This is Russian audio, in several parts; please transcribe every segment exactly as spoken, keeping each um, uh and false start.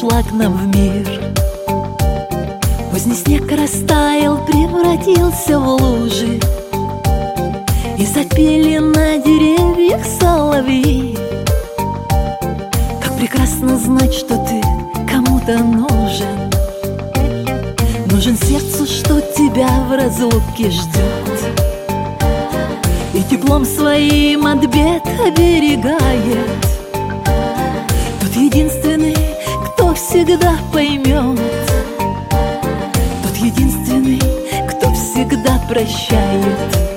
пришла к нам в мир. Поздний снег растаял, превратился в лужи, и запели на деревьях соловьи. Как прекрасно знать, что ты кому-то нужен, нужен сердцу, что тебя в разлуке ждет, и теплом своим от бед оберегает. Тот единственный, кто всегда поймет, тот единственный, кто всегда прощает.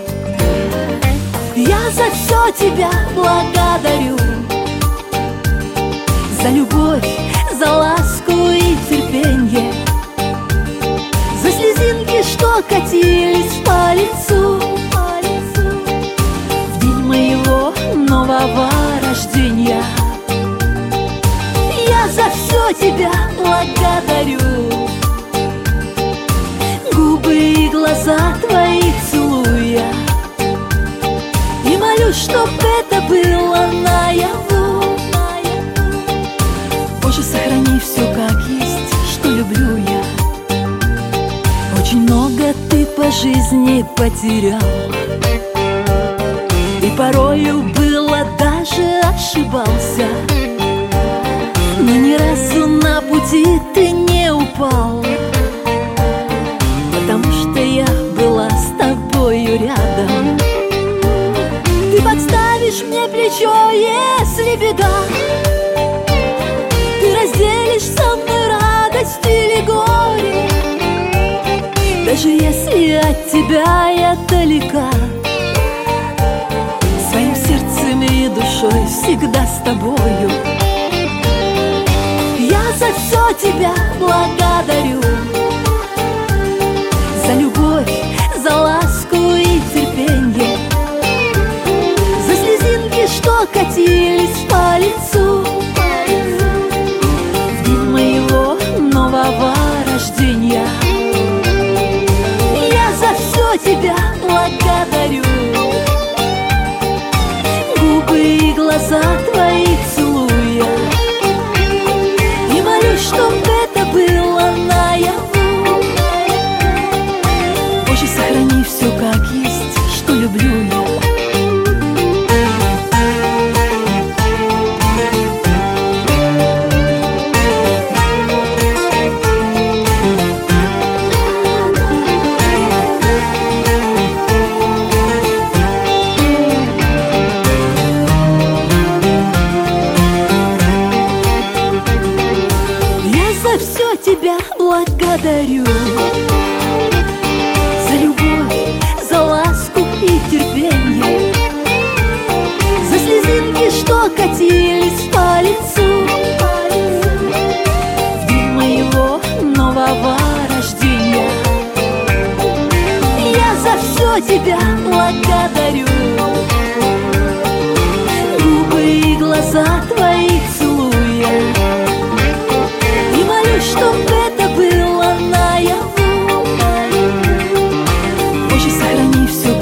Я за все тебя благодарю, за любовь, за ласку и терпенье, за слезинки, что катились по лицу в день моего нового рождения. Я за все тебя благодарю, губы и глаза твои целуя, и молюсь, чтоб это было наяву. Боже, сохрани все как есть, что люблю я. Очень много ты по жизни потерял, и порою было даже ошибался, но ни разу на пути ты не упал, потому что я была с тобою рядом. Ты подставишь мне плечо, если беда, ты разделишь со мной радость или горе, даже если от тебя я далека. Своим сердцем и душой всегда с тобою. Я за все тебя благодарю, за любовь, за ласку и терпенье, за слезинки, что катились по лицу в день моего нового рождения. Я за все тебя благодарю, губы и глаза твои целуя, и молюсь, чтоб это было наяву. Боже, сохрани все как есть, что люблю я. Тебя благодарю за любовь, за ласку и терпенье, за слезинки, что катились по лицу в день моего нового рождения. Я за все тебя благодарю, губы и глаза твои целуя, и молюсь, чтоб это было наяву. Боже, сохрани все